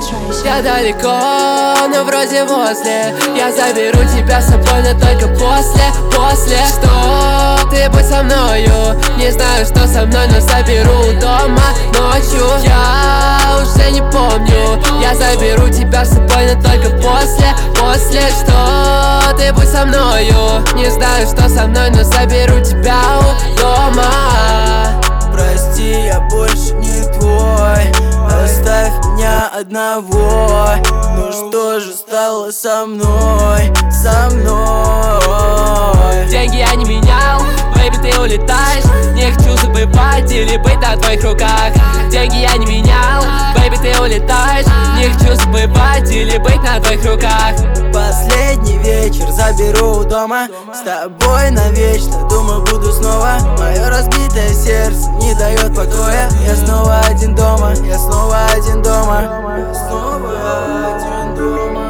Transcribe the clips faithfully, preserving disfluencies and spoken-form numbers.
Я далеко, но вроде возле. Я заберу тебя с собой, но только после, после. Что ты будь со мною. Не знаю, что со мной, но заберу дома ночью. Я уже не помню. Я заберу тебя с собой, но только после, после. Что ты будь со мною. Не знаю, что со мной, но заберу тебя у дома. Прости, я больше не твой. Оставь меня одного. Ну что же стало со мной, со мной? Деньги я не менял, бэйби, ты улетаешь. Не хочу забывать или быть на твоих руках. Деньги я не менял, бэйби, ты улетаешь. Не хочу забывать или быть на твоих руках. Последний вечер заберу у дома. С тобой навечно, думаю, буду снова. Мое разбитое сердце не дает покоя. Я снова один дома, я снова один дома. Я снова один дома.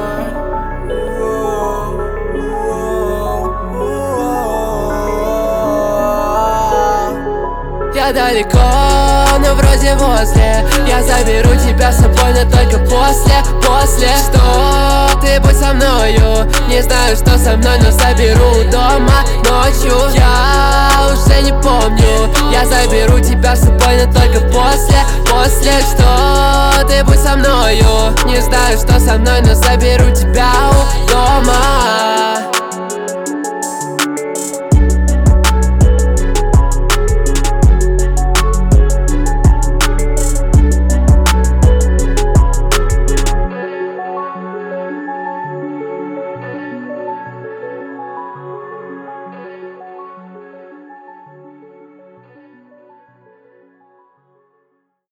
Я далеко, но вроде возле. Я заберу тебя с собой, но только после, после. Что ты будь со мною. Не знаю, что со мной, но заберу дома ночью. Я уже не помню. Я заберу тебя с собой, но только после, после. Что ты будь со мною. Не знаю, что со мной, но заберу тебя у дома.